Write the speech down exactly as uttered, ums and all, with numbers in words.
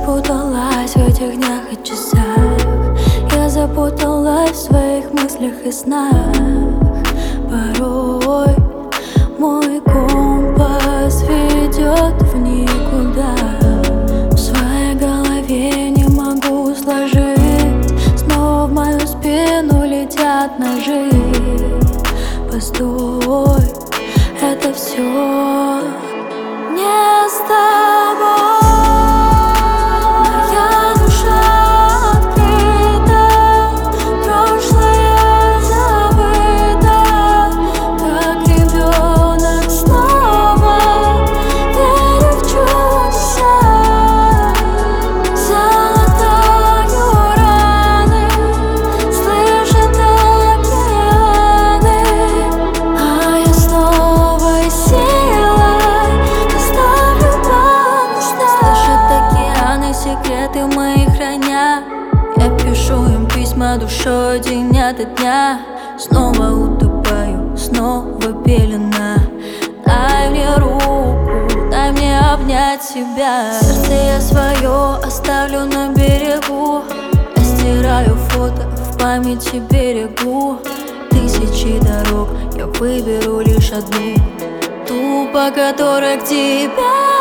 запуталась в этих днях и часах. Я запуталась в своих мыслях и снах. Порой мой компас ведет в никуда. В своей голове не могу сложить. Снова в мою спину летят ножи. Постой, это все не с тобой. Секреты мои храня, я пишу им письма душой день ото дня. Снова утопаю, снова пелена. Дай мне руку, дай мне обнять себя. Сердце я свое оставлю на берегу. Я стираю фото, в памяти берегу. Тысячи дорог, я выберу лишь одну, ту, по которой к тебе